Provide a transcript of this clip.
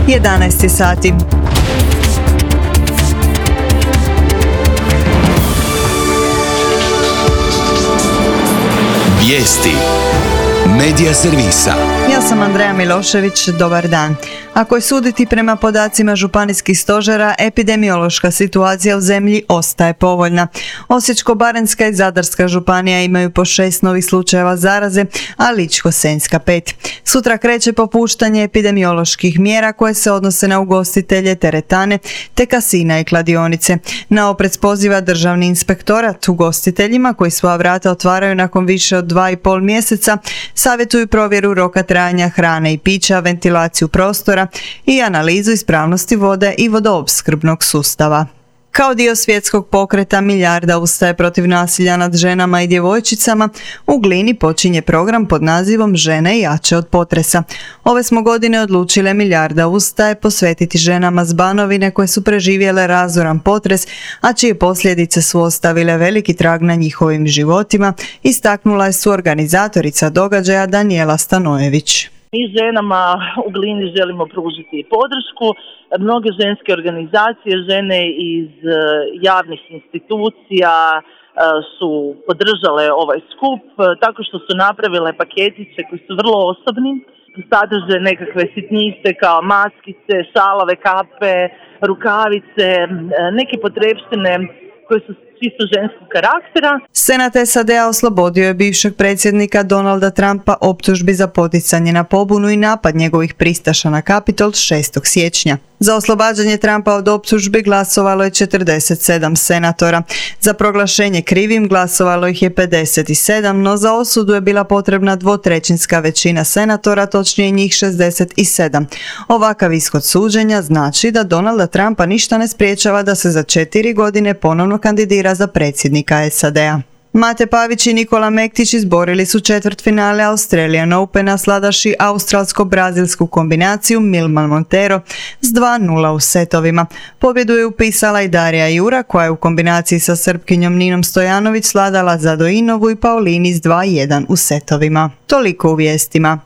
11 sati. Vijesti Medija servisa. Ja sam Andreja Milošević, dobar dan. Ako je suditi prema podacima županijskih stožera, epidemiološka situacija u zemlji ostaje povoljna. Osječko-baranjska i Zadarska županija imaju po 6 novih slučajeva zaraze, a Ličko-senjska 5. Sutra kreće popuštanje epidemioloških mjera koje se odnose na ugostitelje, teretane, te kasina i kladionice. Na oprez poziva Državni inspektorat ugostiteljima koji svoja vrata otvaraju nakon više od 2,5 mjeseca, savjetuju provjeru roka trajanja hrane i pića, ventilaciju prostora i analizu ispravnosti vode i vodoopskrbnog sustava. Kao dio svjetskog pokreta Milijarda ustaje protiv nasilja nad ženama i djevojčicama, u Glini počinje program pod nazivom Žene jače od potresa. Ove smo godine odlučile Milijarda ustaje posvetiti ženama s Banovine koje su preživjele razoran potres, a čije posljedice su ostavile veliki trag na njihovim životima, istaknula je suorganizatorica događaja Danijela Stanojević. Mi ženama u Glini želimo pružiti podršku. Mnoge ženske organizacije, žene iz javnih institucija su podržale ovaj skup tako što su napravile paketiće koji su vrlo osobni. Sadrže nekakve sitnice kao maskice, šalove, kape, rukavice, neke potrepštine koje su čisto ženskog karaktera. Senat SAD-a oslobodio je bivšeg predsjednika Donalda Trumpa optužbi za poticanje na pobunu i napad njegovih pristaša na Kapitol 6. siječnja. Za oslobađanje Trumpa od optužbi glasovalo je 47 senatora. Za proglašenje krivim glasovalo ih je 57, no za osudu je bila potrebna dvotrećinska većina senatora, točnije njih 67. Ovakav ishod suđenja znači da Donalda Trumpa ništa ne spriječava da se za 4 godine ponovno kandidira za predsjednika SAD-a. Mate Pavić i Nikola Mektić izborili su četvrtfinale Australian Opena sladaši australsko-brazilsku kombinaciju Milman Montero s 2:0 u setovima. Pobjedu je upisala i Darija Jura koja je u kombinaciji sa Srpkinjom Ninom Stojanović sladala Zadoinovu i Paulini s 2:1 u setovima. Toliko u vijestima.